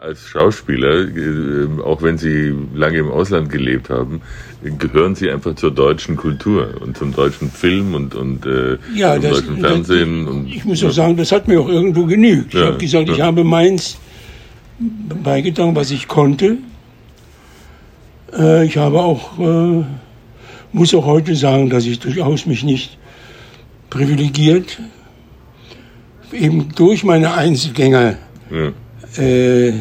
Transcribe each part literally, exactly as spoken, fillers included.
Als Schauspieler, auch wenn Sie lange im Ausland gelebt haben, gehören Sie einfach zur deutschen Kultur und zum deutschen Film und, und äh, ja, zum das, deutschen Fernsehen. Das, und, ich muss auch sagen, das hat mir auch irgendwo genügt. Ja, ich habe gesagt, ja. ich habe meins beigetragen, was ich konnte. Äh, ich habe auch, äh, muss auch heute sagen, dass ich durchaus mich nicht privilegiert, eben durch meine Einzelgänger ja. Äh,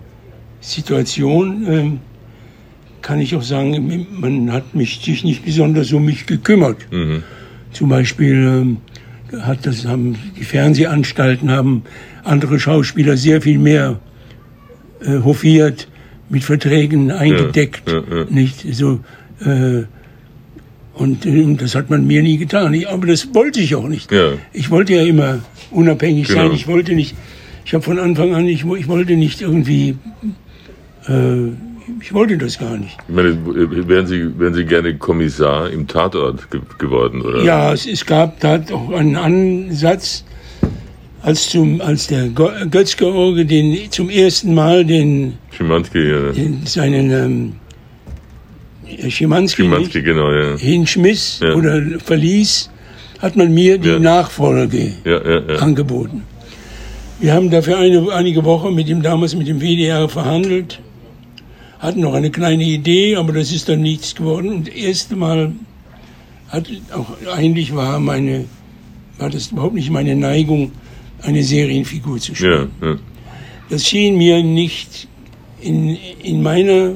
Situation äh, kann ich auch sagen, man hat mich sich nicht besonders um mich gekümmert. Mhm. Zum Beispiel äh, hat das, haben die Fernsehanstalten haben andere Schauspieler sehr viel mehr äh, hofiert, mit Verträgen eingedeckt, ja, ja, ja. nicht so. Äh, und äh, das hat man mir nie getan. Ich, aber das wollte ich auch nicht. Ja. Ich wollte ja immer unabhängig genau. sein. Ich wollte nicht. Ich habe von Anfang an, ich, ich wollte nicht irgendwie, äh, ich wollte das gar nicht. Ich meine, wären Sie, wären Sie gerne Kommissar im Tatort ge- geworden, oder? Ja, es, es gab da auch einen Ansatz, als, zum, als der Götz-George den zum ersten Mal den, Schimanski, ja. den seinen ähm, Schimanski, Schimanski genau, ja. hinschmiss ja. oder verließ, hat man mir die ja. Nachfolge ja, ja, ja. angeboten. Wir haben dafür eine, einige Wochen mit dem damals mit dem W D R verhandelt, hatten noch eine kleine Idee, aber das ist dann nichts geworden. Und das erste Mal hat auch eigentlich war meine war das überhaupt nicht meine Neigung, eine Serienfigur zu spielen. Ja, ja. Das schien mir nicht in in meiner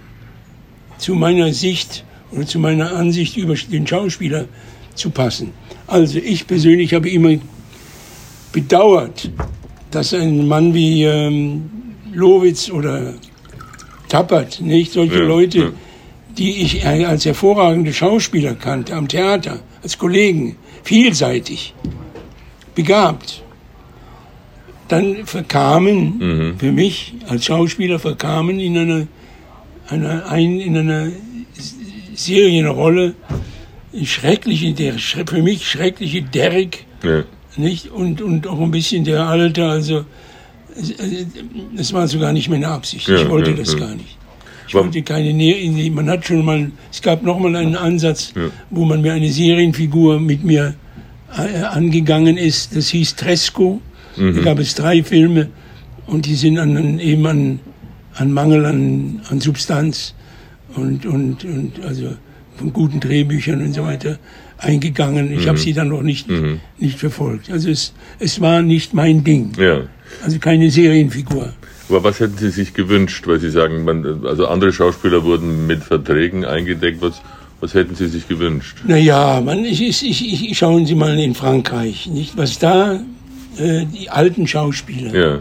zu meiner Sicht oder zu meiner Ansicht über den Schauspieler zu passen. Also ich persönlich habe immer bedauert, dass ein Mann wie ähm, Lowitz oder Tappert, nicht solche ja, Leute, ja. die ich als hervorragende Schauspieler kannte, am Theater, als Kollegen, vielseitig, begabt, dann verkamen, mhm. für mich als Schauspieler verkamen in einer, einer, ein, in einer Serienrolle schreckliche, der für mich schreckliche Derrick, ja. nicht? Und, und auch ein bisschen der Alte, also das war sogar nicht meine Absicht. Ja, ich wollte ja, das ja. gar nicht. Ich wollte keine Nähe. Man hat schon mal, es gab noch mal einen Ansatz, ja. wo man mir eine Serienfigur mit mir äh, angegangen ist. Das hieß Tresco. Mhm. Da gab es drei Filme und die sind an, eben an, an Mangel an, an Substanz und, und, und also von guten Drehbüchern und so weiter eingegangen. Ich mhm. habe sie dann noch nicht, mhm. nicht verfolgt. Also es, es war nicht mein Ding. Ja. Also keine Serienfigur. Aber was hätten Sie sich gewünscht? Weil Sie sagen, man, also andere Schauspieler wurden mit Verträgen eingedeckt. Was, was hätten Sie sich gewünscht? Naja, man, ich, ich, ich, ich, schauen Sie mal in Frankreich, nicht? Was da äh, die alten Schauspieler ja.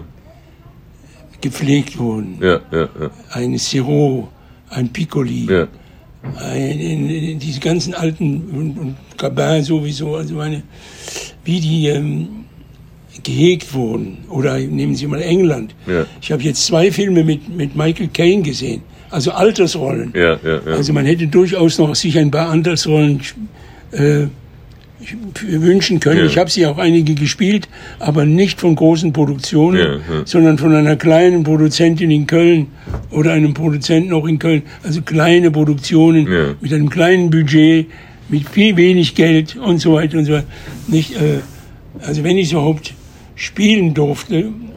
gepflegt wurden. Ja, ja, ja. Ein Serrault, ein Piccoli. Ja. Ein, in, in, diese ganzen alten und, und Gabin sowieso, also meine, wie die ähm, gehegt wurden. Oder nehmen Sie mal England. Ja. Ich habe jetzt zwei Filme mit, mit Michael Caine gesehen, also Altersrollen. Ja, ja, ja. Also man hätte durchaus noch sich ein paar Altersrollen äh, wünschen können. Ja. Ich habe sie auch einige gespielt, aber nicht von großen Produktionen, ja, ja. sondern von einer kleinen Produzentin in Köln oder einem Produzenten auch in Köln. Also kleine Produktionen ja. mit einem kleinen Budget, mit viel wenig Geld und so weiter und so weiter. Nicht, äh, also wenn ich überhaupt spielen durfte,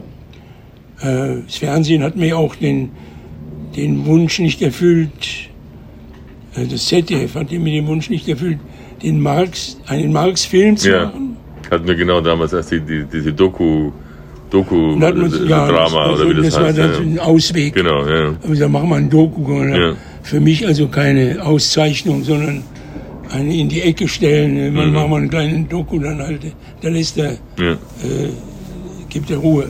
äh, das Fernsehen hat mir auch den, den Wunsch nicht erfüllt, äh, das Z D F hat mir den Wunsch nicht erfüllt, den Marx, einen Marx-Film zu ja. machen. Hatten wir genau damals erst die, die, diese Doku, Doku man, ja, Drama das, oder wie das, das heißt. war dann ja. ein Ausweg. Genau, ja. Aber da machen wir ein Doku. Ja. Für mich also keine Auszeichnung, sondern eine in die Ecke stellen. Man mhm. macht mal einen kleinen Doku, dann halt, da lässt er, ja. äh, gibt er Ruhe.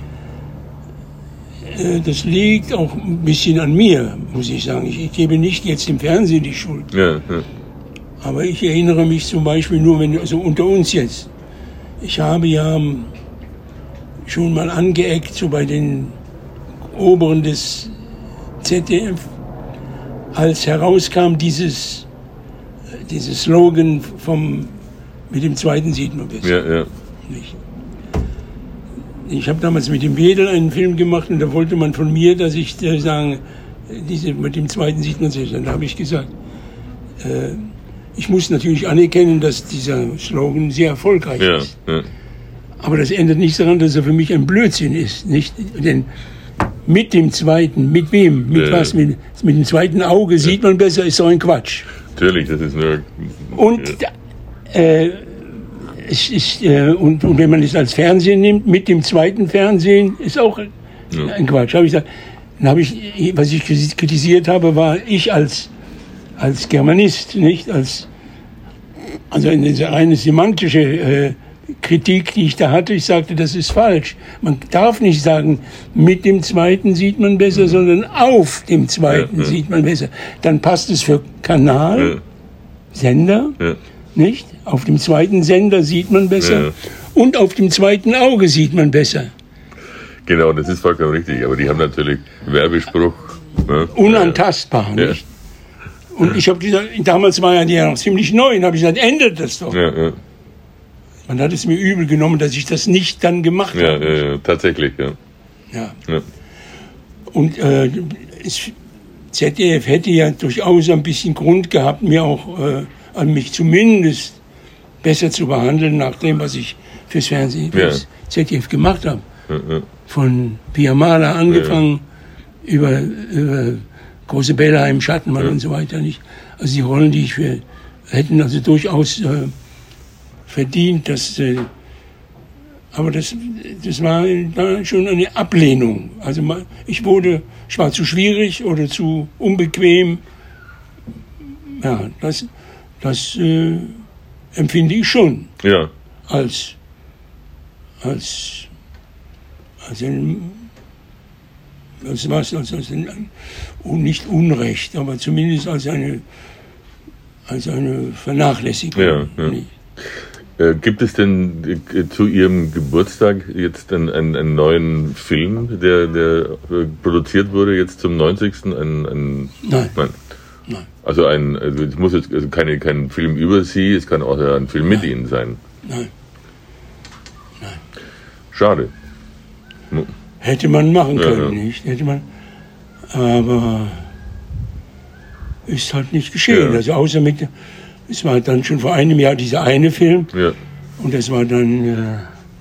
Äh, das liegt auch ein bisschen an mir, muss ich sagen. Ich, ich gebe nicht jetzt dem Fernsehen die Schuld. Ja, ja. Aber ich erinnere mich zum Beispiel nur, wenn, also unter uns jetzt, ich habe ja schon mal angeeckt, so bei den Oberen des Z D F, als herauskam dieses, dieses Slogan vom, mit dem zweiten sieht man besser. Ja, ja. Nicht? ich habe damals mit dem Wedel einen Film gemacht und da wollte man von mir, dass ich äh, sagen, diese, mit dem zweiten sieht man sich. Dann habe ich gesagt, äh, ich muss natürlich anerkennen, dass dieser Slogan sehr erfolgreich ja, ist. Ja. Aber das ändert nichts daran, dass er für mich ein Blödsinn ist. Nicht? Denn mit dem zweiten, mit wem, mit ja, was, mit, mit dem zweiten Auge ja. sieht man besser, ist so ein Quatsch. Natürlich, das ist nur... Und, ja. äh, es ist, äh, und, und wenn man es als Fernsehen nimmt, mit dem zweiten Fernsehen, ist auch ja. ein Quatsch. Hab ich gesagt, dann habe ich, was ich kritisiert habe, war ich als, als Germanist, nicht als, also eine reine semantische äh, Kritik, die ich da hatte. Ich sagte, das ist falsch. Man darf nicht sagen, mit dem zweiten sieht man besser, mhm. sondern auf dem zweiten ja, ja. sieht man besser. Dann passt es für Kanal, ja. Sender, ja. nicht? Auf dem zweiten Sender sieht man besser ja. und auf dem zweiten Auge sieht man besser. Genau, das ist vollkommen richtig. Aber die haben natürlich Werbespruch. Ne? Unantastbar, ja. nicht? Und ich habe gesagt, damals war ja die ja noch ziemlich neu, und habe ich gesagt, ändert das doch. Ja, ja. Man hat es mir übel genommen, dass ich das nicht dann gemacht ja, habe. Ja, ja, tatsächlich, ja. Ja. ja. Und äh, es, Z D F hätte ja durchaus ein bisschen Grund gehabt, mir auch, äh, an mich zumindest besser zu behandeln, nach dem, was ich fürs Fernsehen, fürs ja. Z D F gemacht habe. Ja, ja. Von Pia Mahler angefangen, ja. über, über Große Bella im Schattenmann ja. und so weiter nicht. Also die Rollen, die ich für, hätten also durchaus äh, verdient, dass, äh, aber das, das war, war schon eine Ablehnung. Also man, ich wurde, ich war zu schwierig oder zu unbequem. Ja, das, das äh, empfinde ich schon ja. als, als, als ein, als was, als, als ein, nicht Unrecht, aber zumindest als eine, als eine Vernachlässigung. Ja, ja. Äh, gibt es denn äh, zu Ihrem Geburtstag jetzt einen, einen, einen neuen Film, der, der äh, produziert wurde jetzt zum neunzigsten? Ein, ein, nein. nein. Nein. Also ein, also es muss jetzt also keine, kein Film über Sie, es kann auch ein Film mit nein. Ihnen sein. Nein. Nein. Schade. Hätte man machen ja, können, ja. nicht? Hätte man, aber ist halt nicht geschehen. Ja. Also außer mit, es war dann schon vor einem Jahr dieser eine Film ja. und das war dann äh,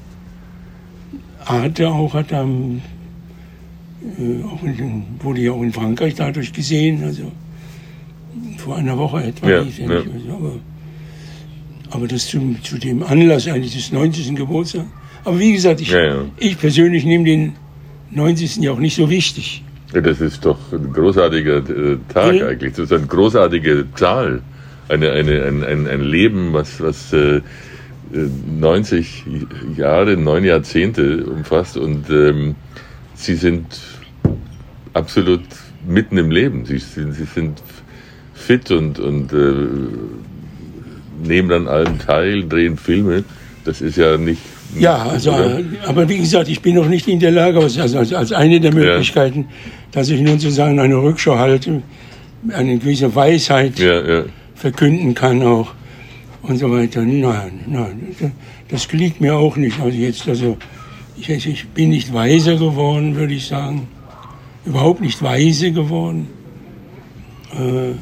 Arte auch, hat am, äh, auch in, wurde ja auch in Frankreich dadurch gesehen, also vor einer Woche etwa. Ja, ich, ja. Nicht, aber, aber das zu, zu dem Anlass eigentlich des neunzigsten Geburtstags. Aber wie gesagt, ich, ja, ja. ich persönlich nehme den neunzigsten ja auch nicht so wichtig. Ja, das ist doch ein großartiger äh, Tag ja. eigentlich. Das ist eine großartige Zahl. Eine, eine, ein, ein, ein Leben, was, was äh, neunzig Jahre, neun Jahrzehnte umfasst. Und ähm, Sie sind absolut mitten im Leben. Sie sind, Sie sind fit und, und äh, nehmen an allem teil, drehen Filme. Das ist ja nicht... Ja, also, oder? Aber wie gesagt, ich bin noch nicht in der Lage, also als, als eine der Möglichkeiten, ja. dass ich nun sozusagen eine Rückschau halte, eine gewisse Weisheit ja, ja. verkünden kann auch und so weiter. Nein, nein, das liegt mir auch nicht. Also jetzt, also ich, ich bin nicht weiser geworden, würde ich sagen, überhaupt nicht weise geworden, äh,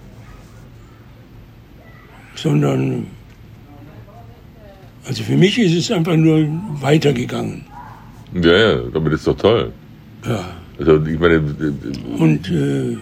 sondern also für mich ist es einfach nur weitergegangen. Ja, ja, aber das ist doch toll. Ja. Also ich meine... Und äh,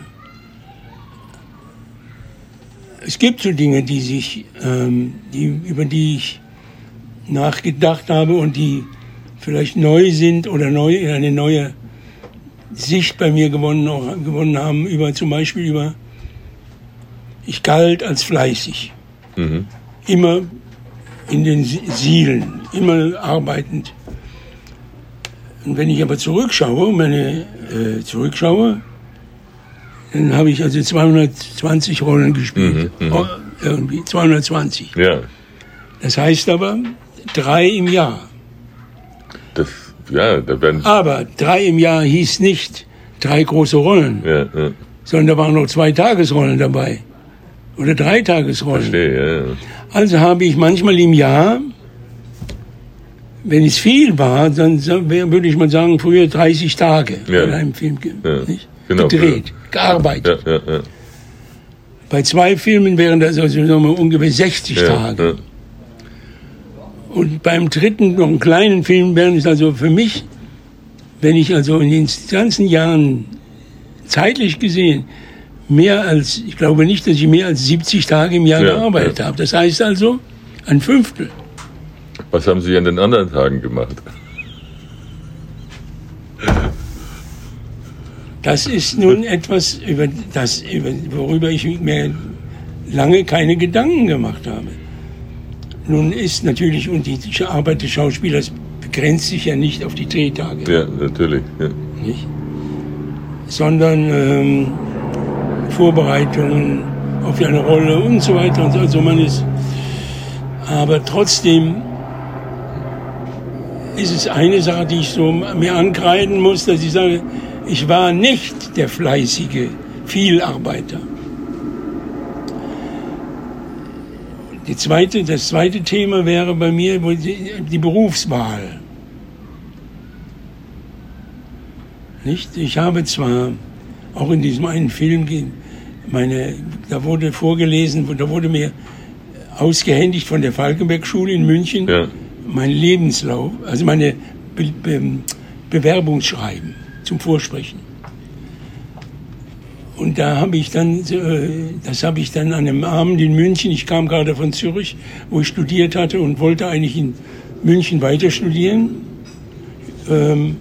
es gibt so Dinge, die sich, ähm, die, über die ich nachgedacht habe und die vielleicht neu sind oder neu, eine neue Sicht bei mir gewonnen, auch, gewonnen haben, über zum Beispiel über, ich galt als fleißig. Mhm. Immer in den Sielen, immer arbeitend. Und wenn ich aber zurückschaue, meine äh, zurückschaue, dann habe ich also zweihundertzwanzig Rollen gespielt. Mhm, mh. Irgendwie zweihundertzwanzig. Ja. Das heißt aber drei im Jahr. Das, ja, da werden... Aber drei im Jahr hieß nicht drei große Rollen, ja, ja. sondern da waren noch zwei Tagesrollen dabei. Oder drei Tagesrollen. Verstehe, ja, ja. Also habe ich manchmal im Jahr wenn es viel war, dann würde ich mal sagen, früher dreißig Tage ja. in einem Film ja. nicht? Genau, gedreht, ja. gearbeitet. Ja, ja, ja. Bei zwei Filmen wären das also nochmal ungefähr sechzig ja, Tage. Ja. Und beim dritten, noch einen kleinen Film, wären es also für mich, wenn ich also in den ganzen Jahren zeitlich gesehen mehr als, ich glaube nicht, dass ich mehr als siebzig Tage im Jahr ja, gearbeitet ja. habe. Das heißt also ein Fünftel. Was haben Sie an den anderen Tagen gemacht? Das ist nun etwas, über das, über, worüber ich mir lange keine Gedanken gemacht habe. Nun ist natürlich, und die Arbeit des Schauspielers begrenzt sich ja nicht auf die Drehtage. Ja, natürlich. Ja. Nicht? Sondern ähm, Vorbereitungen auf eine Rolle und so weiter. Und so. Also man ist, aber trotzdem ist es eine Sache, die ich so mir ankreiden muss, dass ich sage, ich war nicht der fleißige Vielarbeiter. Die zweite, das zweite Thema wäre bei mir die, die Berufswahl. Nicht? Ich habe zwar auch in diesem einen Film, meine, da wurde vorgelesen, da wurde mir ausgehändigt von der Falkenberg-Schule in München, ja. mein Lebenslauf, also meine Be Be Bewerbungsschreiben zum Vorsprechen. Und da habe ich dann, das habe ich dann an einem Abend in München, ich kam gerade von Zürich, wo ich studiert hatte und wollte eigentlich in München weiter studieren. Ähm,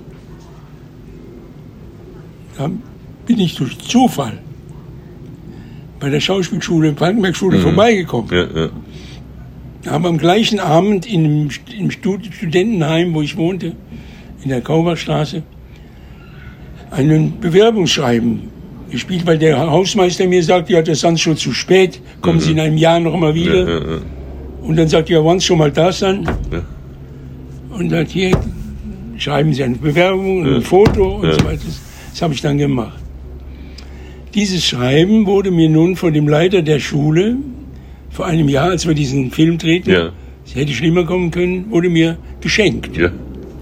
da bin ich durch Zufall bei der Schauspielschule, Falkenberg-Schule mhm. vorbeigekommen. Ja, ja. Habe am gleichen Abend in, im Studentenheim, wo ich wohnte, in der Kaubachstraße, einen Bewerbungsschreiben gespielt, weil der Hausmeister mir sagt, ja, das ist sonst schon zu spät, kommen mhm. Sie in einem Jahr noch mal wieder. Ja, ja, ja. Und dann sagt er, ja, wollen Sie schon mal da sein? Ja. Und sagt, hier, schreiben Sie eine Bewerbung, ja. ein Foto und ja. so weiter. Das, das habe ich dann gemacht. Dieses Schreiben wurde mir nun von dem Leiter der Schule vor einem Jahr, als wir diesen Film drehten, ja. es hätte schlimmer kommen können, wurde mir geschenkt. Ja.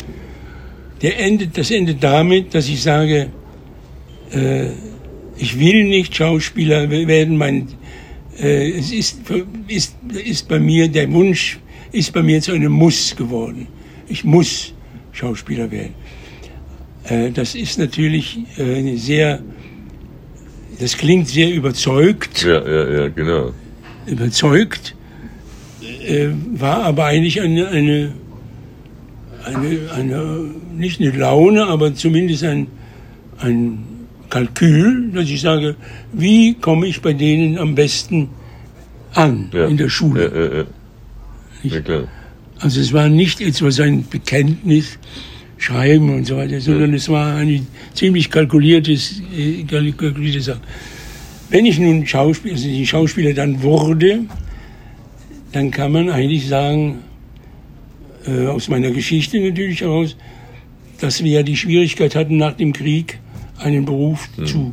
Der endet, das endet damit, dass ich sage, äh, ich will nicht Schauspieler werden. Mein, äh, es ist, ist, ist bei mir, der Wunsch ist bei mir zu einem Muss geworden. Ich muss Schauspieler werden. Äh, das ist natürlich äh, sehr, das klingt sehr überzeugt. Ja, ja, ja, genau. Überzeugt, äh, war aber eigentlich eine, eine Eine, eine, nicht eine Laune, aber zumindest ein, ein Kalkül, dass ich sage, wie komme ich bei denen am besten an ja. in der Schule. Ja, ja, ja. Ja, klar. Also es war nicht etwas ein Bekenntnis, Schreiben und so weiter, sondern ja. es war eine ziemlich kalkuliertes, äh, kalkulierte Sache. Wenn ich nun Schauspieler, also die Schauspieler dann wurde, dann kann man eigentlich sagen, aus meiner Geschichte natürlich heraus, dass wir ja die Schwierigkeit hatten, nach dem Krieg einen Beruf mhm. zu,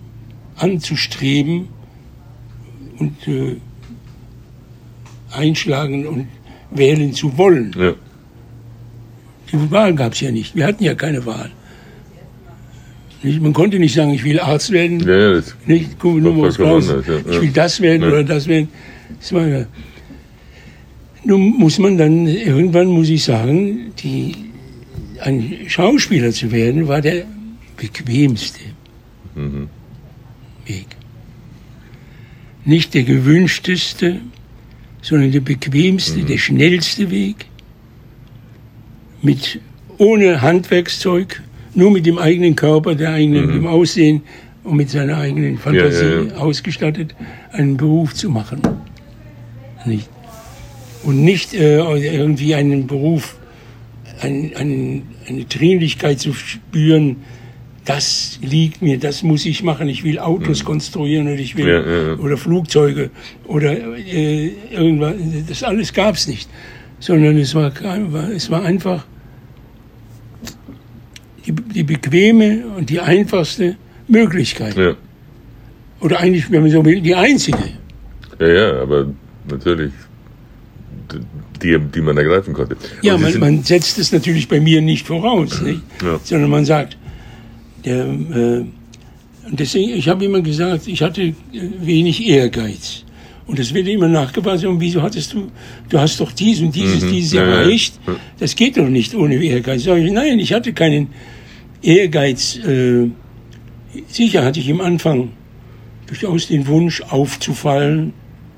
anzustreben und äh, einschlagen und wählen zu wollen. Ja. Die Wahl gab es ja nicht. Wir hatten ja keine Wahl. Nicht? Man konnte nicht sagen, ich will Arzt werden. Ja, ja, das nicht, guck, nur was raus. Ja, ja. Ich will das werden ja. oder das werden. Das war ja. Nun muss man dann, irgendwann muss ich sagen, die, ein Schauspieler zu werden, war der bequemste mhm. Weg. Nicht der gewünschteste, sondern der bequemste, mhm. der schnellste Weg. Mit, ohne Handwerkszeug, nur mit dem eigenen Körper, der eigenen, mhm. dem Aussehen und mit seiner eigenen Fantasie ja, ja, ja. ausgestattet, einen Beruf zu machen. Nicht? Und nicht äh, irgendwie einen Beruf, ein, ein, eine Dringlichkeit zu spüren, das liegt mir, das muss ich machen, ich will Autos mhm. konstruieren oder ich will ja, ja, ja. oder Flugzeuge oder äh, irgendwas, das alles gab es nicht. Sondern es war, es war einfach die, die bequeme und die einfachste Möglichkeit. Ja. Oder eigentlich, wenn man so will, die einzige. Ja, ja, aber natürlich die, die man ergreifen konnte. Ja, man, man setzt es natürlich bei mir nicht voraus, nicht? Ja. Sondern man sagt, der, äh, deswegen, ich habe immer gesagt, ich hatte wenig Ehrgeiz. Und das wird immer nachgefragt, und wieso hattest du, du hast doch dies und dieses, mhm. dieses erreicht. Ja, ja. Das geht doch nicht ohne Ehrgeiz. Sag ich, nein, ich hatte keinen Ehrgeiz. Äh, sicher hatte ich im Anfang durchaus den Wunsch, aufzufallen.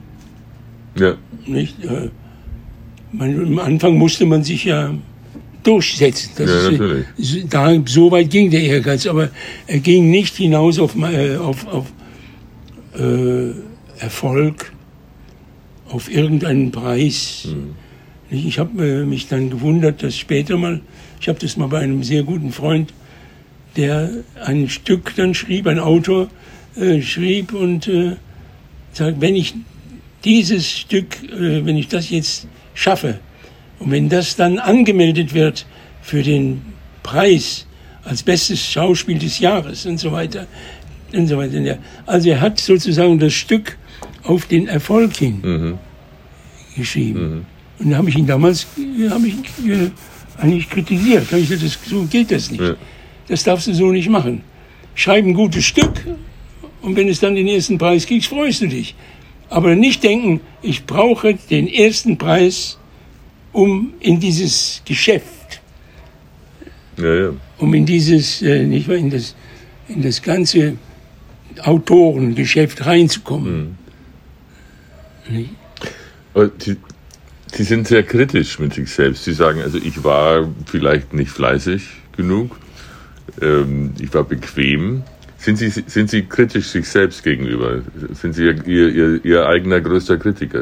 Ja. Nicht? Äh, man, am Anfang musste man sich ja durchsetzen. Das ja, ist, natürlich. Da, so weit ging der Ehrgeiz, aber er ging nicht hinaus auf, äh, auf, auf äh, Erfolg, auf irgendeinen Preis. Mhm. Ich habe äh, mich dann gewundert, dass später mal, ich habe das mal bei einem sehr guten Freund, der ein Stück dann schrieb, ein Autor äh, schrieb und äh, sagt, wenn ich dieses Stück, äh, wenn ich das jetzt schaffe und wenn das dann angemeldet wird für den Preis als bestes Schauspiel des Jahres und so weiter und so weiter. Also er hat sozusagen das Stück auf den Erfolg hin mhm. geschrieben. Mhm. Und da habe ich ihn damals hab ich, äh, eigentlich kritisiert. Da habe ich gesagt, das, so geht das nicht. Ja. Das darfst du so nicht machen. Schreib ein gutes Stück und wenn es dann den ersten Preis kriegst, freust du dich. Aber nicht denken, ich brauche den ersten Preis, um in dieses Geschäft, ja, ja. um in dieses, äh, nicht wahr, in das, in das ganze Autorengeschäft reinzukommen. Mhm. Aber Sie, Sie sind sehr kritisch mit sich selbst. Sie sagen, also ich war vielleicht nicht fleißig genug, ähm, ich war bequem. Sind Sie, sind Sie kritisch sich selbst gegenüber? Sind Sie Ihr, Ihr, Ihr eigener größter Kritiker?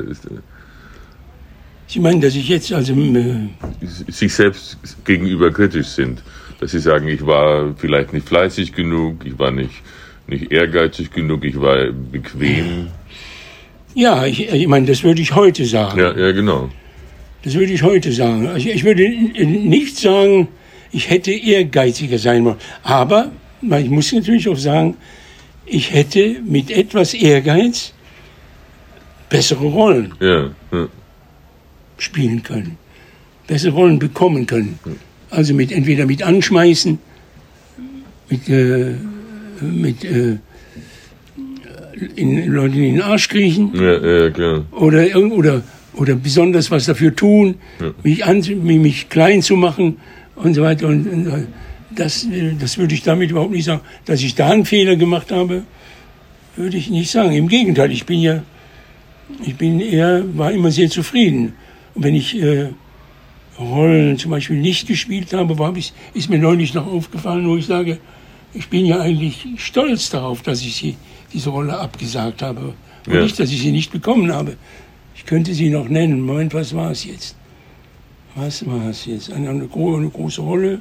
Sie meinen, dass ich jetzt also... Äh sich selbst gegenüber kritisch sind. Dass Sie sagen, ich war vielleicht nicht fleißig genug, ich war nicht, nicht ehrgeizig genug, ich war bequem. Ja, ich, ich meine, das würde ich heute sagen. Ja, ja, genau. Das würde ich heute sagen. Also ich würde nicht sagen, ich hätte ehrgeiziger sein wollen. Aber... Ich muss natürlich auch sagen, ich hätte mit etwas Ehrgeiz bessere Rollen ja, ja. spielen können, bessere Rollen bekommen können. Also mit entweder mit Anschmeißen, mit, äh, mit äh, in, Leuten in den Arsch kriechen ja, ja, klar. Oder, oder, oder besonders was dafür tun, ja. mich, an, mich klein zu machen und so weiter. Und, und Das, das würde ich damit überhaupt nicht sagen. Dass ich da einen Fehler gemacht habe, würde ich nicht sagen. Im Gegenteil, ich bin ja, ich bin eher, war immer sehr zufrieden. Und wenn ich äh, Rollen zum Beispiel nicht gespielt habe, war, ich, ist mir neulich noch aufgefallen, wo ich sage, ich bin ja eigentlich stolz darauf, dass ich sie, diese Rolle abgesagt habe. Und ja. nicht, dass ich sie nicht bekommen habe. Ich könnte sie noch nennen. Moment, was war es jetzt? Was war es jetzt? Eine, eine, eine große Rolle,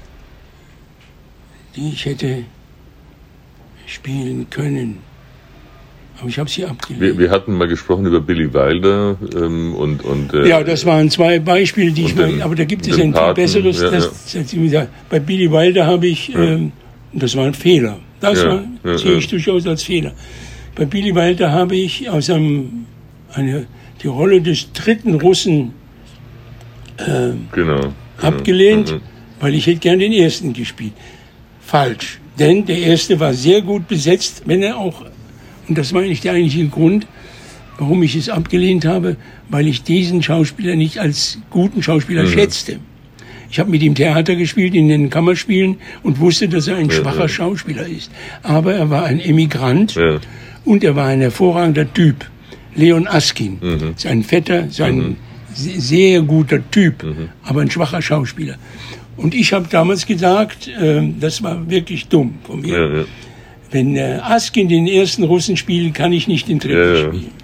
die ich hätte spielen können. Aber ich habe sie abgelehnt. Wir, wir hatten mal gesprochen über Billy Wilder ähm, und... und äh, ja, das waren zwei Beispiele, die ich den, mal... Aber da gibt es ein viel besseres. Ja, das, ja. Bei Billy Wilder habe ich... Ja. Ähm, das war ein Fehler. Das ja, war, ja, sehe ja. ich durchaus als Fehler. Bei Billy Wilder habe ich aus einem... Eine, die Rolle des dritten Russen äh, genau, genau. abgelehnt, mhm. weil ich hätte gern den ersten gespielt. Falsch. Denn der erste war sehr gut besetzt, wenn er auch, und das war nicht der eigentliche Grund, warum ich es abgelehnt habe, weil ich diesen Schauspieler nicht als guten Schauspieler mhm. schätzte. Ich habe mit ihm Theater gespielt in den Kammerspielen und wusste, dass er ein ja, schwacher ja. Schauspieler ist. Aber er war ein Emigrant ja. und er war ein hervorragender Typ. Leon Askin, mhm. sein Vetter, sein mhm. sehr guter Typ, mhm. aber ein schwacher Schauspieler. Und ich habe damals gesagt, äh, das war wirklich dumm von mir. Ja, ja. Wenn äh, Askin den ersten Russen spielt, kann ich nicht den dritten ja, ja. spielen.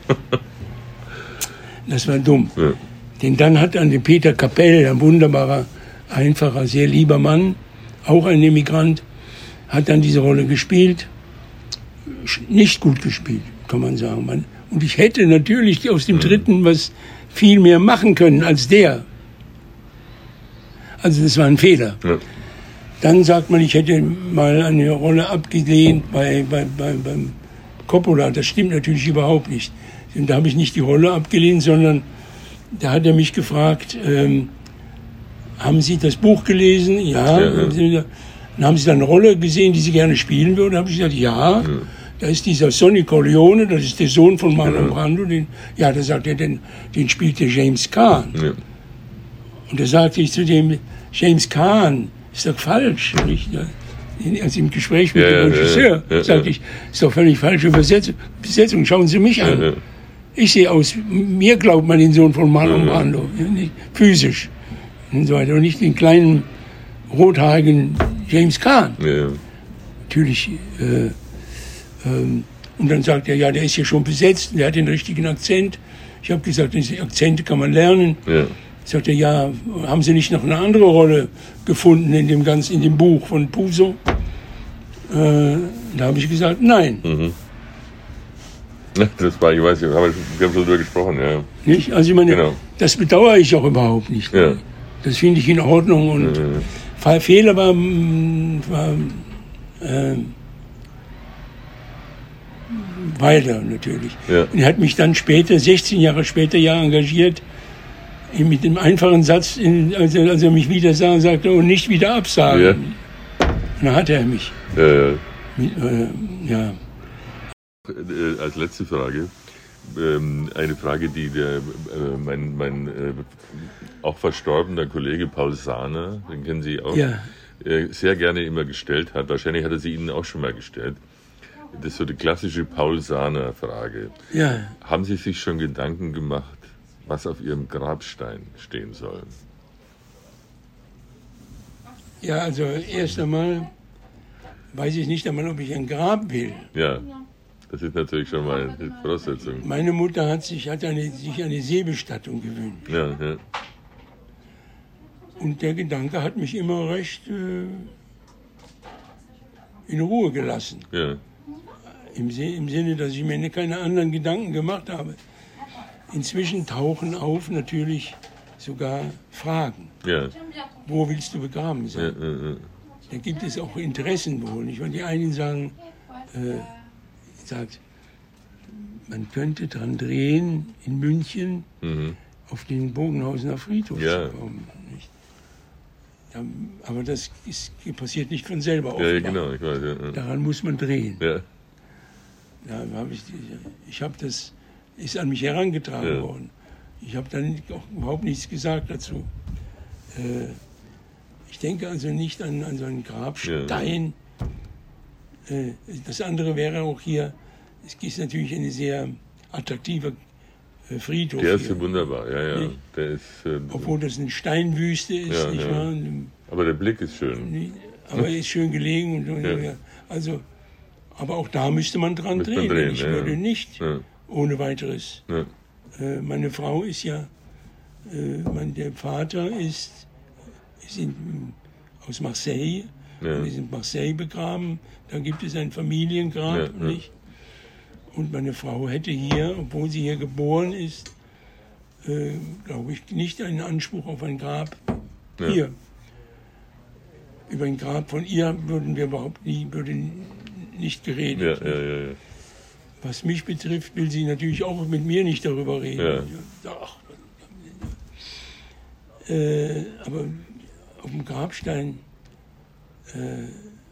Das war dumm. Ja. Denn dann hat dann den Peter Kapell, ein wunderbarer, einfacher, sehr lieber Mann, auch ein Emigrant, hat dann diese Rolle gespielt. Nicht gut gespielt, kann man sagen. Man, und ich hätte natürlich aus dem dritten was viel mehr machen können als der. Also das war ein Fehler. Ja. Dann sagt man, ich hätte mal eine Rolle abgelehnt bei, bei, bei, beim Coppola. Das stimmt natürlich überhaupt nicht. Denn da habe ich nicht die Rolle abgelehnt, sondern da hat er mich gefragt, ähm, haben Sie das Buch gelesen? Ja. ja, ja. Dann haben Sie da eine Rolle gesehen, die Sie gerne spielen würden? Da habe ich gesagt, ja. ja. Da ist dieser Sonny Corleone, das ist der Sohn von Marlon ja. Brando. Den, ja, da sagt er, den, den spielt der James Caan. Ja. Und da sagte ich zu dem, James Caan ist doch falsch. Nicht? Also im Gespräch mit ja, dem Regisseur ja, ja, sagte ich, ist doch völlig falsche Besetzung. Besetzung. Schauen Sie mich an. Ja, ja. Ich sehe aus, mir glaubt man den Sohn von Marlon ja, Brando, nicht physisch und so weiter. Und nicht den kleinen, rothaarigen James Caan. Ja. Natürlich. Äh, ähm, und dann sagt er, ja, der ist ja schon besetzt, der hat den richtigen Akzent. Ich habe gesagt, diese Akzente kann man lernen. Ja. Sagt er, ja, haben Sie nicht noch eine andere Rolle gefunden in dem ganzen, in dem Buch von Puzo? Äh, da habe ich gesagt, nein. Mhm. Das war, ich weiß nicht, wir haben schon darüber gesprochen, ja. Nicht? Also ich meine, genau. Das bedauere ich auch überhaupt nicht. Ja. Das finde ich in Ordnung und ja. Fehler war, war äh, weiter natürlich. Ja. Und er hat mich dann später, sechzehn Jahre später, ja engagiert, mit dem einfachen Satz, in, als, er, als er mich wieder sah, sagte, und nicht wieder absagen. Ja. Und dann hat er mich. Ja, ja. Mit, äh, ja. Als letzte Frage, ähm, eine Frage, die der, äh, mein, mein äh, auch verstorbener Kollege Paul Sahner, den kennen Sie auch, ja. äh, sehr gerne immer gestellt hat. Wahrscheinlich hat er sie Ihnen auch schon mal gestellt. Das ist so die klassische Paul Sahner-Frage. Ja. Haben Sie sich schon Gedanken gemacht, was auf Ihrem Grabstein stehen soll? Ja, also erst einmal weiß ich nicht einmal, ob ich ein Grab will. Ja, das ist natürlich schon mal eine Voraussetzung. Meine Mutter hat sich, hat eine, sich eine Seebestattung gewünscht. Ja, ja. Und der Gedanke hat mich immer recht äh, in Ruhe gelassen. Ja. Im, Im Sinne, dass ich mir keine anderen Gedanken gemacht habe. Inzwischen tauchen auf natürlich sogar Fragen. Ja. Wo willst du begraben sein? Ja, ja, ja. Da gibt es auch Interessen wohl. Nicht? Und die einen sagen, äh, sagt, man könnte dran drehen, in München mhm. auf den Bogenhausener Friedhof ja. zu kommen. Nicht? Ja, aber das ist, passiert nicht von selber. Ja, ja, genau, ich weiß, ja, ja. Daran muss man drehen. Ja. Da hab ich ich habe das, ist an mich herangetragen ja. worden. Ich habe dann auch überhaupt nichts gesagt dazu. Äh, ich denke also nicht an, an so einen Grabstein. Ja. Äh, das andere wäre auch hier, es ist natürlich eine sehr attraktive äh, Friedhof. Der ist hier. Wunderbar, ja, ja. Der ist, äh, obwohl das eine Steinwüste ist, ja, nicht ja. wahr? Aber der Blick ist schön. Aber er ist schön gelegen. Und, ja. Also, aber auch da müsste man dran müsste drehen. Man drehen. Ich ja. würde nicht ja. ohne weiteres. Ja. Äh, meine Frau ist ja, äh, mein, der Vater ist, ist in, aus Marseille. Ja. Und ist in Marseille begraben. Da gibt es ein Familiengrab, ja, ja. nicht? Und meine Frau hätte hier, obwohl sie hier geboren ist, äh, glaube ich, nicht einen Anspruch auf ein Grab ja. hier. Über ein Grab von ihr würden wir überhaupt nie, würde nicht geredet. Ja, ja, ja, ja. Was mich betrifft, will sie natürlich auch mit mir nicht darüber reden. Ja. Ach, äh, aber auf dem Grabstein, äh,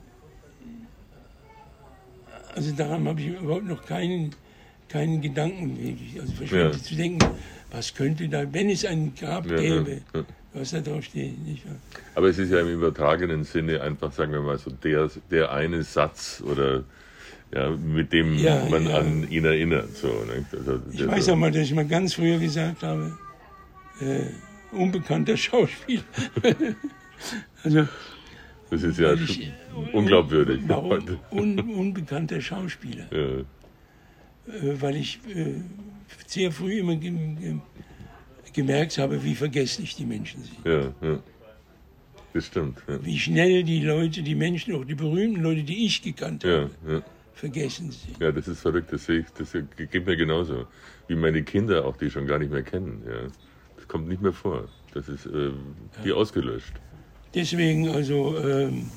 also daran habe ich überhaupt noch keinen, keinen Gedanken, also verschwendet ja. zu denken, was könnte da, wenn es ein Grab ja, gäbe, ja, ja. was da drauf steht. Nicht wahr? Aber es ist ja im übertragenen Sinne einfach, sagen wir mal so, der, der eine Satz oder ja, mit dem ja, man ja. an ihn erinnert. So, ne? Also, ich weiß auch mal, dass ich mal ganz früher gesagt habe, äh, unbekannter Schauspieler. Also, das ist ja ich, unglaubwürdig. Warum un, unbekannter Schauspieler? Ja. Äh, weil ich äh, sehr früh immer ge ge gemerkt habe, wie vergesslich die Menschen sind. Ja, ja. Das stimmt. Ja. Wie schnell die Leute, die Menschen, auch die berühmten Leute, die ich gekannt ja, habe, ja. vergessen sind. Ja, das ist verrückt. Das, sehe ich, das geht mir genauso. Wie meine Kinder auch, die schon gar nicht mehr kennen. Ja. Das kommt nicht mehr vor. Das ist äh, wie ja. ausgelöscht. Deswegen also, ähm,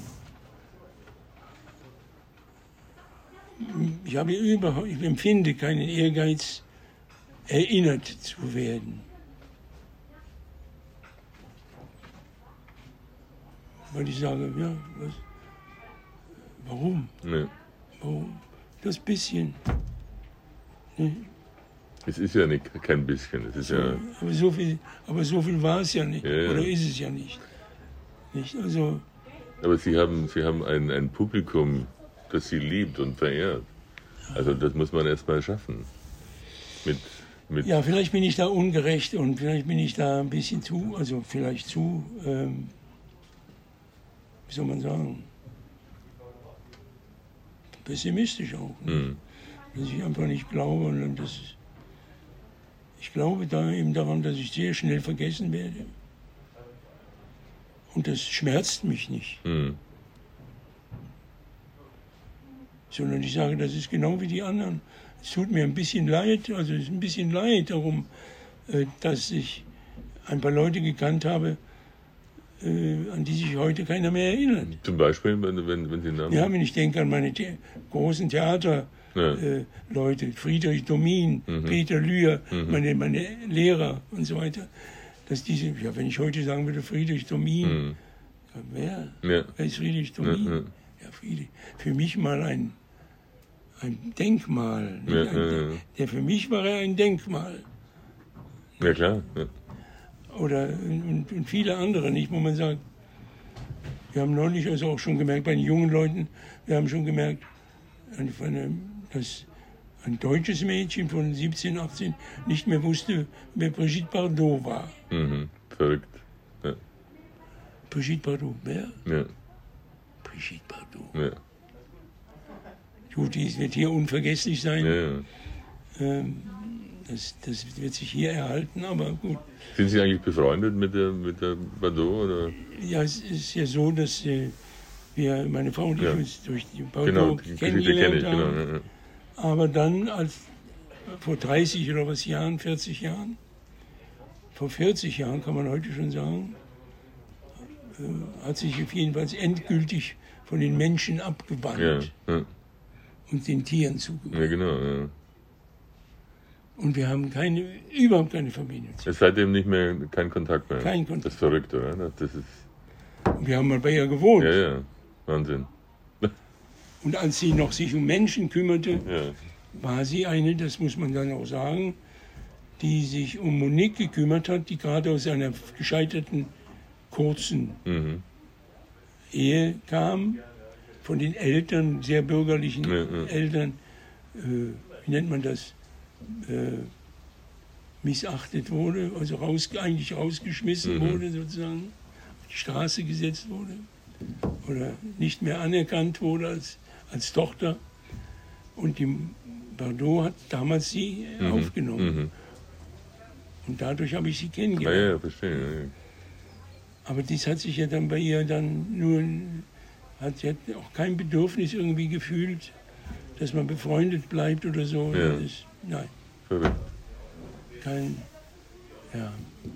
ich habe überhaupt, ich empfinde keinen Ehrgeiz, erinnert zu werden. weil ich sage, ja, was, warum? Nee. Warum? Das bisschen. Ne? Es ist ja nicht, kein bisschen, es ist so, ja... Aber so viel, aber so viel war es ja nicht, ja, ja. oder ist es ja nicht. nicht? Also, aber Sie haben, Sie haben ein, ein Publikum, das Sie liebt und verehrt. Also das muss man erst mal schaffen. Mit, mit ja, vielleicht bin ich da ungerecht und vielleicht bin ich da ein bisschen zu, also vielleicht zu, ähm, wie soll man sagen, pessimistisch auch. Ne? Mhm. Dass ich einfach nicht glaube und das, ich glaube da eben daran, dass ich sehr schnell vergessen werde. Und das schmerzt mich nicht. Mhm. Sondern ich sage, das ist genau wie die anderen. Es tut mir ein bisschen leid, also es ist ein bisschen leid darum, dass ich ein paar Leute gekannt habe, an die sich heute keiner mehr erinnert. Zum Beispiel, wenn, wenn, wenn Sie Namen... Ja, wenn ich denke an meine The- großen Theaterleute, ja. äh, Friedrich Domin, mhm. Peter Lühr, mhm. meine, meine Lehrer und so weiter, dass diese, ja, wenn ich heute sagen würde, Friedrich Domin, mhm. wer? Ja. Wer ist Friedrich Domin? Ja, ja. ja, Friedrich. Für mich mal ein, ein Denkmal. Ja, ein, ja, ja. Der für mich war er ein Denkmal. Ja, klar. Ja. Oder und, und viele andere nicht, wo man sagt, wir haben neulich also auch schon gemerkt, bei den jungen Leuten, wir haben schon gemerkt, dass ein deutsches Mädchen von siebzehn, achtzehn nicht mehr wusste, wer Brigitte Bardot war. Mhm. Verrückt. Ja. Brigitte Bardot, wer? Ja. Brigitte Bardot. Ja. Gut, die wird hier unvergesslich sein. Ja, ja. Ähm, Das, das wird sich hier erhalten, aber gut. Sind Sie eigentlich befreundet mit der, mit der Bardot? Oder? Ja, es ist ja so, dass äh, wir, meine Frau und ich, Ja. uns durch die Bardot Genau, die Geschichte kennengelernt kenne ich, haben. genau. Ja, ja. Aber dann, als vor dreißig oder was Jahren, vierzig Jahren, vor vierzig Jahren kann man heute schon sagen, äh, hat sich jedenfalls endgültig von den Menschen abgewandt Ja, ja. und den Tieren zugewandt. Ja, genau. Ja. Und wir haben keine, überhaupt keine Verbindung. Es ist seitdem nicht mehr, kein Kontakt mehr. Kein Kontakt. Das ist verrückt, oder? Das ist, Und wir haben mal bei ihr gewohnt. ja, ja, Wahnsinn. Und als sie noch sich um Menschen kümmerte, Ja. war sie eine, das muss man dann auch sagen, die sich um Monique gekümmert hat, die gerade aus einer gescheiterten, kurzen Mhm. Ehe kam, von den Eltern, sehr bürgerlichen Ja, ja. Eltern, äh, wie nennt man das, äh, missachtet wurde, also raus, eigentlich rausgeschmissen Mhm. wurde sozusagen, auf die Straße gesetzt wurde oder nicht mehr anerkannt wurde als, als Tochter. Und die Bardot hat damals sie Mhm. aufgenommen. Mhm. Und dadurch habe ich sie Ja, kennengelernt. ja, verstehe. Ja, ja. Aber dies hat sich ja dann bei ihr dann nur, hat sie hat auch kein Bedürfnis irgendwie gefühlt, dass man befreundet bleibt oder so. Ja. Das, nein, Verrückt. kein, ja.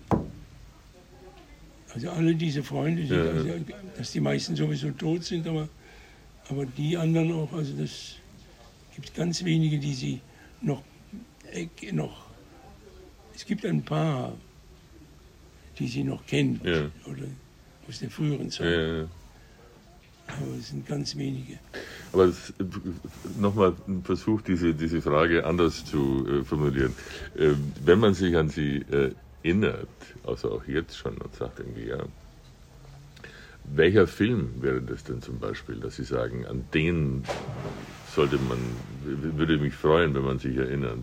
Also alle diese Freunde, die, Ja, ja. also, dass die meisten sowieso tot sind, aber, aber die anderen auch, also das gibt ganz wenige, die sie noch, äh, noch, es gibt ein paar, die sie noch kennt, Ja. oder aus der früheren Zeit, Ja, ja, ja. aber es sind ganz wenige. Aber nochmal ein Versuch, diese, diese Frage anders zu äh, formulieren. Äh, wenn man sich an sie erinnert, also auch jetzt schon, und sagt irgendwie, ja, welcher Film wäre das denn zum Beispiel, dass Sie sagen, an den sollte man, würde mich freuen, wenn man sich erinnert?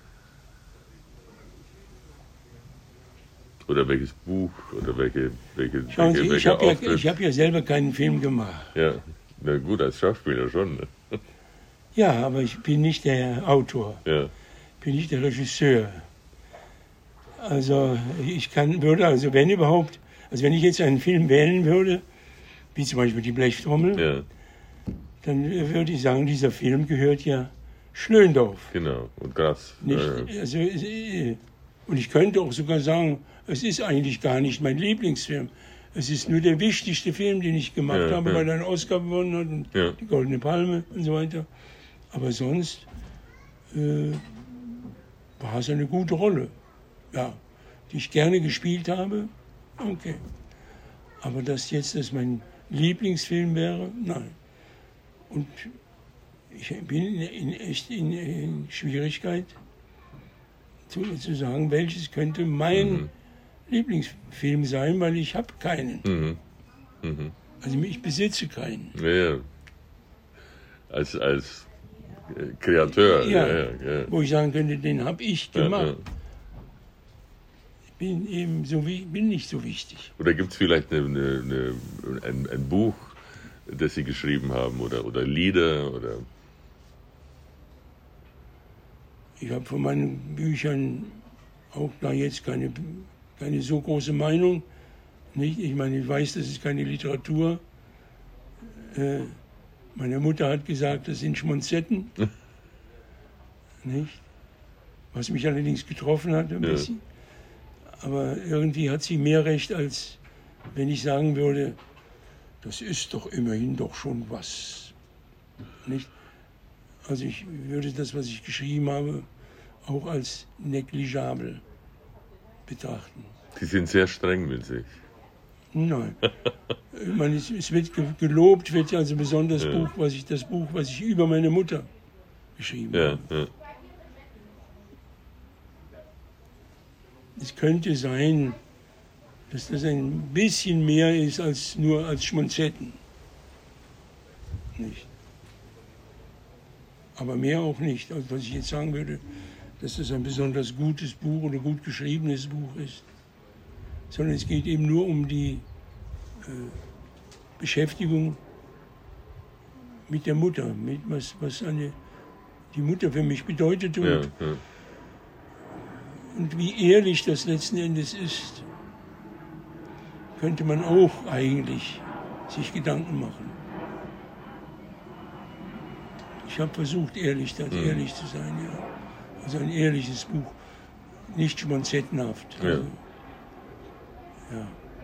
Oder welches Buch oder welche, welche, Schauen welche, Sie, ich welcher habe ja, Auftritt? ich hab ja selber keinen Film gemacht. Ja, na gut, als Schauspieler schon. Ne? Ja, aber ich bin nicht der Autor, Ja, ich bin nicht der Regisseur. Also ich kann, würde, also wenn überhaupt, also wenn ich jetzt einen Film wählen würde, wie zum Beispiel die Blechtrommel, ja, dann würde ich sagen, dieser Film gehört ja Schlöndorff. genau. Und Gras. Nicht, Ja, ja. also, äh, und ich könnte auch sogar sagen, es ist eigentlich gar nicht mein Lieblingsfilm. Es ist nur der wichtigste Film, den ich gemacht Ja, habe, ja. weil er einen Oscar gewonnen hat und Ja. die Goldene Palme und so weiter. Aber sonst äh, war es eine gute Rolle, ja, die ich gerne gespielt habe. Okay. Aber das jetzt, dass mein Lieblingsfilm wäre, nein. Und ich bin in, in echt in, in Schwierigkeit zu, zu sagen, welches könnte mein mhm. Lieblingsfilm sein, weil ich habe keinen. Mhm. Mhm. Also ich besitze keinen. Ja, ja. Als, als Kreateur. Ja, ja, ja, ja. Wo ich sagen könnte, den habe ich gemacht. Ja, ja. Ich bin eben so wie, bin nicht so wichtig. Oder gibt es vielleicht eine, eine, eine, ein, ein Buch, das Sie geschrieben haben, oder, oder Lieder? Oder? Ich habe von meinen Büchern auch da jetzt keine, keine so große Meinung. Nicht? Ich meine, ich weiß, das ist keine Literatur. Äh, meine Mutter hat gesagt, das sind Schmonzetten. Nicht? Was mich allerdings getroffen hat ein ja. bisschen. Aber irgendwie hat sie mehr Recht, als wenn ich sagen würde, das ist doch immerhin doch schon was. Nicht? Also ich würde das, was ich geschrieben habe, auch als negligible betrachten. Sie sind sehr streng mit sich. Nein. Ich meine, es, es wird gelobt, wird also besonders ja. Buch, was ich, das Buch, was ich über meine Mutter geschrieben ja, habe. Ja. Es könnte sein, dass das ein bisschen mehr ist als nur als Schmonzetten. Nicht. Aber mehr auch nicht. Also was ich jetzt sagen würde, dass das ein besonders gutes Buch oder gut geschriebenes Buch ist. Sondern es geht eben nur um die äh, Beschäftigung mit der Mutter, mit was, was eine, die Mutter für mich bedeutet und, ja, ja. und wie ehrlich das letzten Endes ist, könnte man auch eigentlich sich Gedanken machen. Ich habe versucht, ehrlich, das, mhm. ehrlich zu sein, ja. Also ein ehrliches Buch, nicht schmonzettenhaft. Ja. Also, ja.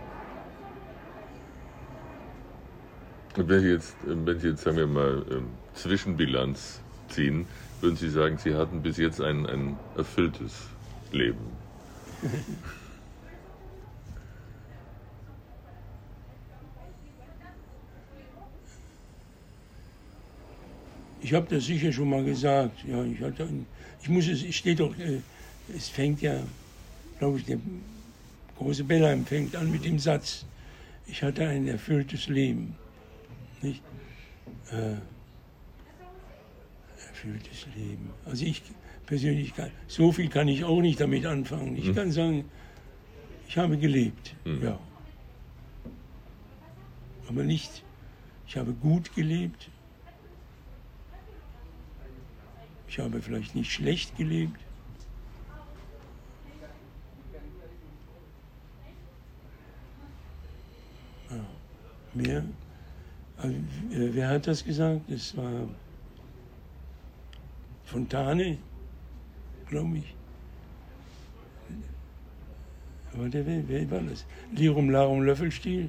Und wenn Sie jetzt, wenn Sie jetzt, sagen wir mal, Zwischenbilanz ziehen, würden Sie sagen, Sie hatten bis jetzt ein, ein erfülltes Leben? Ich habe das sicher schon mal gesagt. Ja, ich hatte, ein, ich muss es, es steht doch, äh, es fängt ja, glaube ich, der große Bellheim fängt an mit dem Satz: Ich hatte ein erfülltes Leben. Nicht? Äh, erfülltes Leben. Also ich persönlich kann, so viel kann ich auch nicht damit anfangen. Ich mhm. kann sagen, ich habe gelebt, mhm. ja. Aber nicht, ich habe gut gelebt. Ich habe vielleicht nicht schlecht gelebt. Ja, mehr. Also, wer hat das gesagt? Das war Fontane, glaube ich. Aber der, wer, wer war das? Lirum Larum Löffelstiel.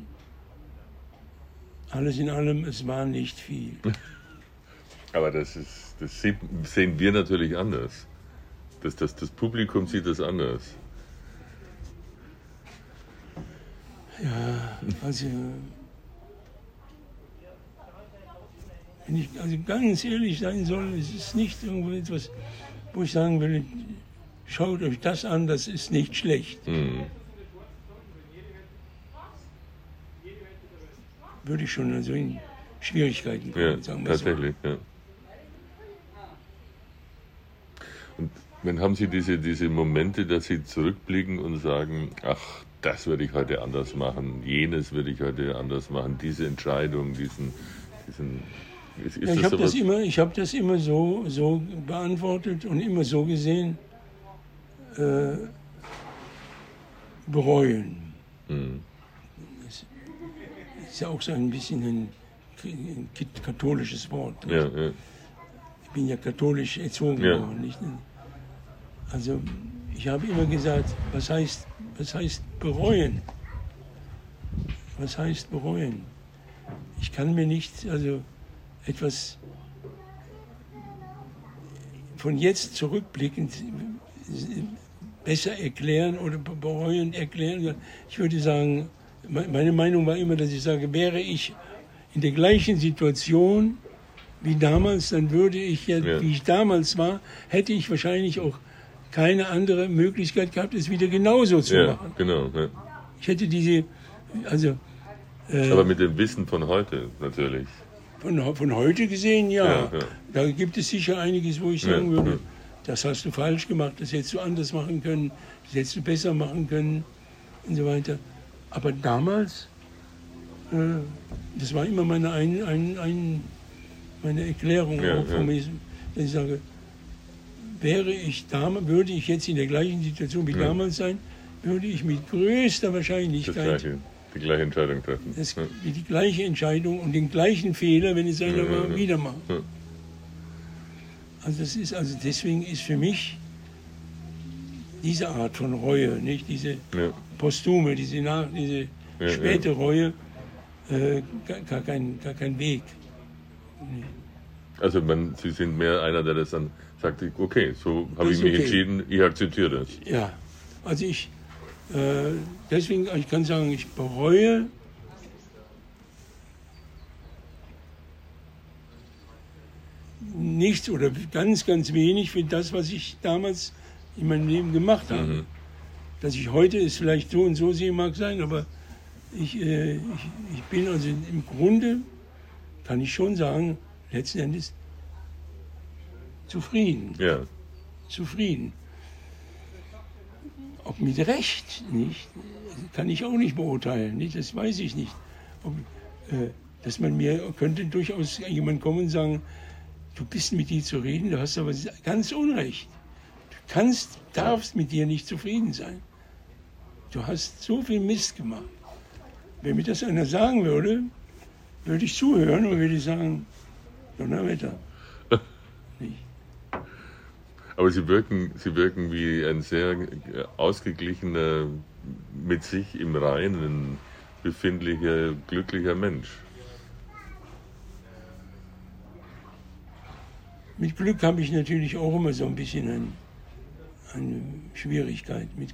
Alles in allem, es war nicht viel. Aber das ist, das sehen wir natürlich anders. Das, das, das Publikum sieht das anders. Ja, also, wenn ich also ganz ehrlich sein soll, es ist nicht irgendwo etwas, wo ich sagen will, schaut euch das an, das ist nicht schlecht. Mhm. Würde ich schon also in Schwierigkeiten kommen, ja, sagen wir tatsächlich, so. Ja. Und dann haben Sie diese, diese Momente, dass Sie zurückblicken und sagen, ach, das würde ich heute anders machen, jenes würde ich heute anders machen, diese Entscheidung, diesen... diesen ist, ist ja, ich habe das, immer, ich hab das immer so, so beantwortet und immer so gesehen, äh, bereuen. Mhm. Das ist ja auch so ein bisschen ein, ein katholisches Wort. Ja, ja. Ich bin ja katholisch erzogen ja. worden. Nicht? Also ich habe immer gesagt, was heißt, was heißt bereuen? Was heißt bereuen? Ich kann mir nicht also etwas von jetzt zurückblickend besser erklären oder bereuen erklären. Ich würde sagen, meine Meinung war immer, dass ich sage, wäre ich in der gleichen Situation wie damals, dann würde ich ja, ja. wie ich damals war, hätte ich wahrscheinlich auch keine andere Möglichkeit gehabt, es wieder genauso zu ja, machen. Genau. Ja. Ich hätte diese, also. Äh, Aber mit dem Wissen von heute natürlich. Von, von heute gesehen, ja. Ja, ja. Da gibt es sicher einiges, wo ich sagen ja, würde, ja. das hast du falsch gemacht, das hättest du anders machen können, das hättest du besser machen können und so weiter. Aber damals, äh, das war immer meine, ein, ein, ein, meine Erklärung, ja, auch von ja. mir, dass ich sage, wäre ich damals, würde ich jetzt in der gleichen Situation wie ja. damals sein, würde ich mit größter Wahrscheinlichkeit das gleiche, die gleiche Entscheidung treffen. Das, ja. Die gleiche Entscheidung und den gleichen Fehler, wenn es einer ja, war, ja. wieder machen. Ja. Also das ist, also deswegen ist für mich diese Art von Reue, nicht diese ja. Postume, diese, nach, diese ja, späte ja. Reue, äh, gar, gar, kein, gar kein Weg. Nee. Also man, Sie sind mehr einer, der das dann sagt, okay, so habe ich mich okay. entschieden, ich akzeptiere das. Ja, also ich, äh, deswegen, ich kann sagen, ich bereue nichts oder ganz, ganz wenig für das, was ich damals in meinem Leben gemacht habe. Mhm. Dass ich heute es vielleicht so und so sehe, mag sein, aber ich, äh, ich, ich bin also im Grunde, kann ich schon sagen, letzten Endes zufrieden. Ja. Zufrieden. Ob mit Recht nicht, kann ich auch nicht beurteilen. Nicht? Das weiß ich nicht. Ob, äh, dass man mir könnte durchaus jemand kommen und sagen, du bist mit dir zu reden, du hast aber ganz Unrecht. Du kannst, darfst mit dir nicht zufrieden sein. Du hast so viel Mist gemacht. Wenn mir das einer sagen würde, würde ich zuhören und würde sagen, Donnerwetter. Nicht. Aber Sie wirken, Sie wirken wie ein sehr ausgeglichener, mit sich im Reinen befindlicher, glücklicher Mensch. Mit Glück habe ich natürlich auch immer so ein bisschen ein, eine Schwierigkeit mit.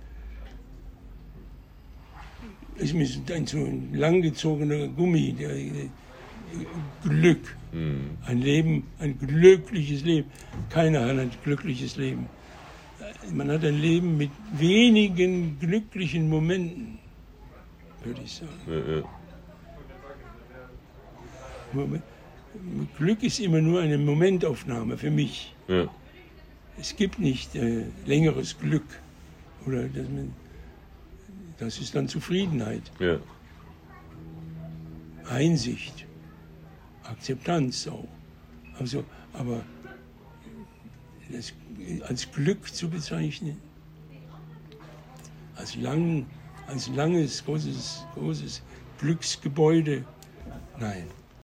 Es ist ein so ein langgezogener Gummi, der, der Glück, hm. ein Leben, ein glückliches Leben. Keiner hat ein glückliches Leben. Man hat ein Leben mit wenigen glücklichen Momenten, würde ich sagen. Ja, ja. Glück ist immer nur eine Momentaufnahme für mich. Ja. Es gibt nicht äh, längeres Glück. Oder das, das ist dann Zufriedenheit. Ja. Einsicht. Akzeptanz auch. Also, aber das als Glück zu bezeichnen, als, lang, als langes, großes, großes Glücksgebäude, nein.